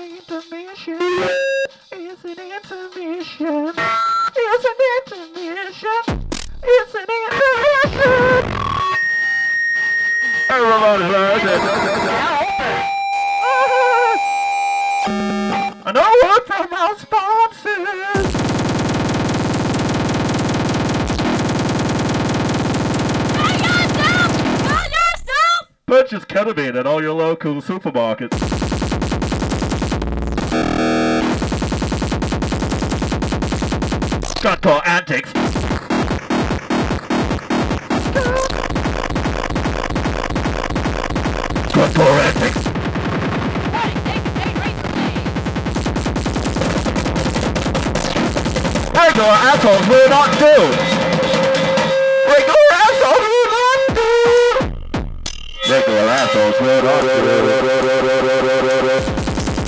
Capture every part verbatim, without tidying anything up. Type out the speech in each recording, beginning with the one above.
intermission. It's an intermission. It's an intermission. It's an intermission. And I work from our sponsors. Purchase ketamine at all your local supermarkets. Gunpowder antics. Gunpowder antics. Regular assholes will not do. Regular assholes will not do. Regular assholes will not do.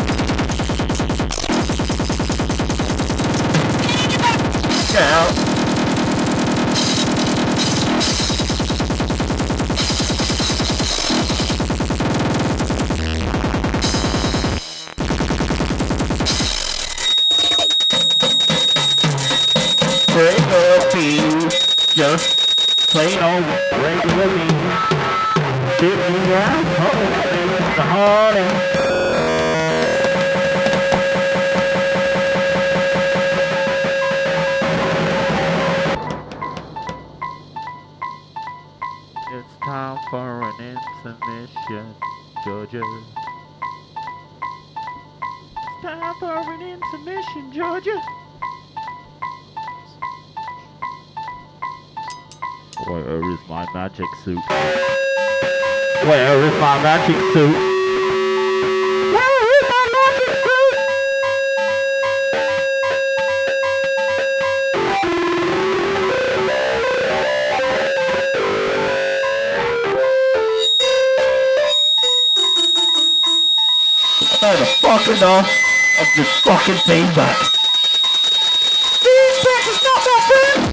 Yeah. Regular beans, just plain old regular beans. Give me that home, the honey. It's time for an intermission, Georgia. It's time for an intermission, Georgia. Where is my magic suit? Where is my magic suit? Where is my magic suit? I've had fuck enough of this fucking feedback. Feedback is not that bad.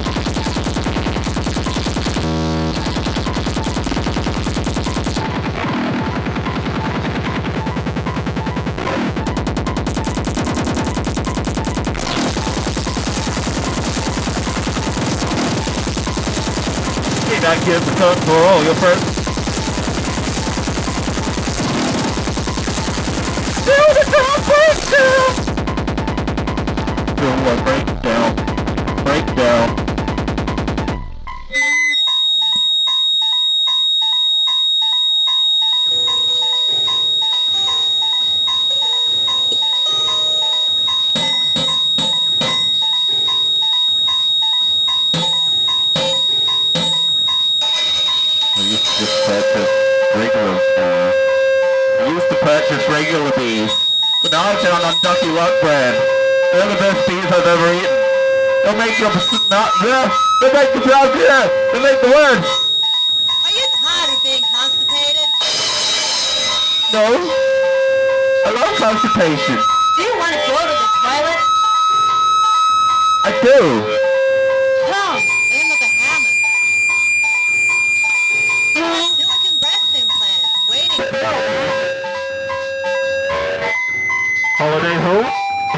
That gives a cut for all your friends. Do the breakdown! Do a breakdown. Breakdown. Regular bees, but now I found on Ducky Luck brand. They're the best bees I've ever eaten. They'll make your not yeah, they make the job yeah, they make the words. Are you tired of being constipated? No. I love constipation. Do you want to go to the toilet? I do. Come in the Bahamas. Silicon breast implant waiting. Holiday home?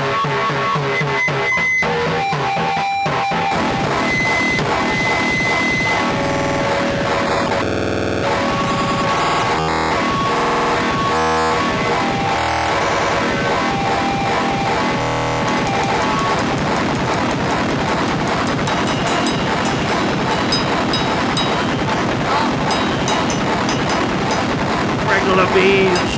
Regular bees.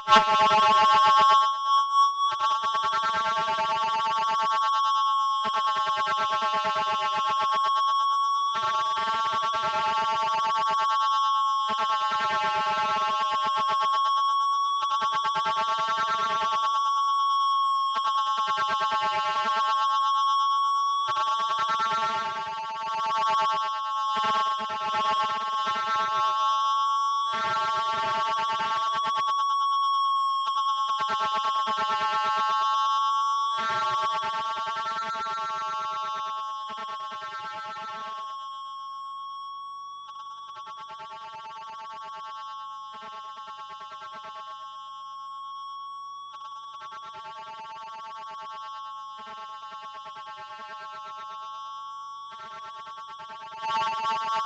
Thank you.